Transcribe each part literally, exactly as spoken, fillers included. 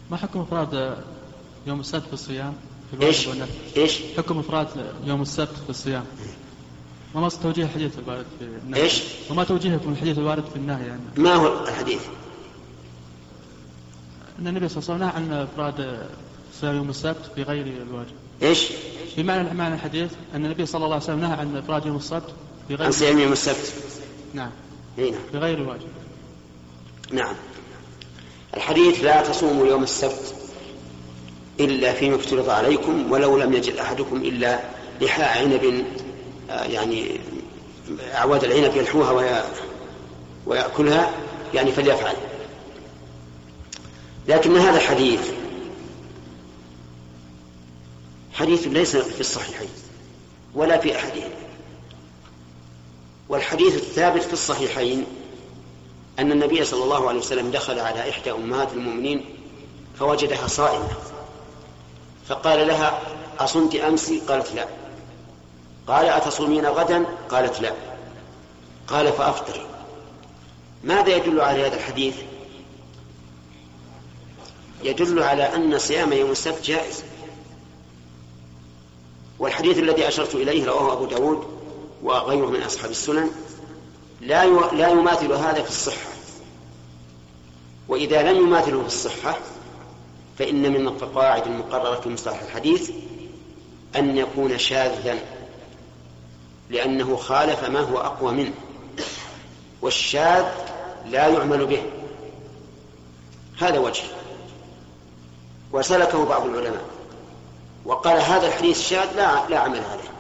ما حكم إفراد يوم السبت في الصيام في الواجب إيش؟ والنفل؟ إيش؟ حكم إفراد يوم السبت في الصيام. وما توجيه الحديث الوارد في النهي. إيش؟ وما توجيهكم الحديث الوارد في النهي يعني. ما هو الحديث؟ أن النبي صلى الله عليه وسلم نهى عن إفراد صيام يوم السبت بغير الواجب. إيش؟ بمعنى معنى الحديث أن النبي صلى الله عليه وسلم نهى عن إفراد يوم السبت بغير عن صيام يوم السبت. نعم. هنا. بغير الواجب. نعم. الحديث لا تصوموا يوم السبت إلا فيما افترض عليكم ولو لم يجد أحدكم إلا لحاء عنب يعني أعواد العنب يلحوها ويأكلها يعني فليفعل. لكن هذا الحديث حديث ليس في الصحيحين ولا في أحدهم. والحديث الثابت في الصحيحين أن النبي صلى الله عليه وسلم دخل على إحدى أمهات المؤمنين فوجدها صائمة فقال لها أصمت أمس؟ قالت لا. قال أتصومين غدا؟ قالت لا. قال فأفطر. ماذا يدل على هذا الحديث؟ يدل على أن صيام يوم السبت جائز. والحديث الذي أشرت إليه رواه أبو داود وغيره من أصحاب السنن لا لا يماثل هذا في الصحة. وإذا لم يماثله في الصحة فإن من القواعد المقررة في مصطلح الحديث أن يكون شاذا لأنه خالف ما هو أقوى منه، والشاذ لا يعمل به. هذا وجه وسلكه بعض العلماء وقال هذا الحديث شاذ لا, لا عمل عليه.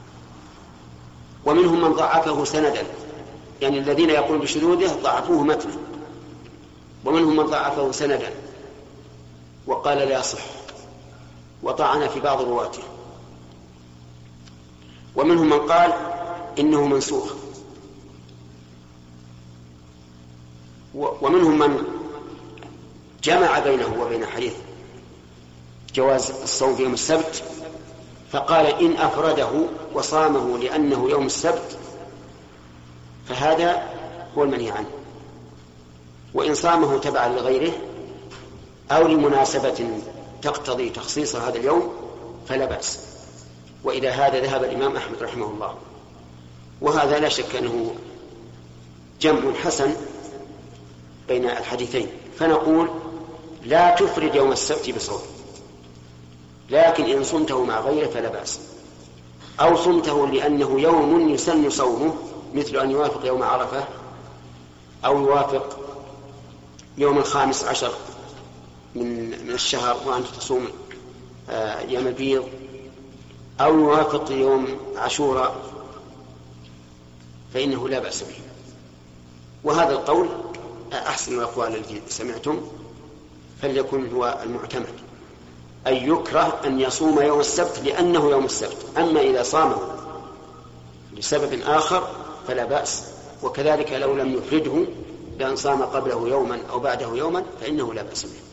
ومنهم من ضعفه سندا، يعني الذين يقول بشذوذه ضعفوه متنا، ومنهم من ضعفه سندا وقال لا يصح وطعن في بعض رواته، ومنهم من قال إنه منسوخ، ومنهم من جمع بينه وبين حديث جواز الصوم في يوم السبت فقال إن أفرده وصامه لأنه يوم السبت فهذا هو المنهي عنه، وإن صامه تبعا لغيره أو لمناسبة تقتضي تخصيص هذا اليوم فلا بأس. وإلى هذا ذهب الإمام أحمد رحمه الله، وهذا لا شك أنه جمع حسن بين الحديثين. فنقول لا تفرد يوم السبت بصوم، لكن إن صمته مع غيره فلا بأس، أو صمته لأنه يوم يسن صومه مثل أن يوافق يوم عرفة أو يوافق يوم الخامس عشر من من الشهر وأنت تصوم أيام البيض، أو يوافق يوم عاشوراء، فإنه لا بأس به. وهذا القول أحسن الأقوال التي سمعتم، فليكن هو المعتمد، أي يكره أن يصوم يوم السبت لأنه يوم السبت. أما إذا صامه لسبب آخر فلا بأس، وكذلك لو لم يفرده بأن صام قبله يوما أو بعده يوما فإنه لا بأس به.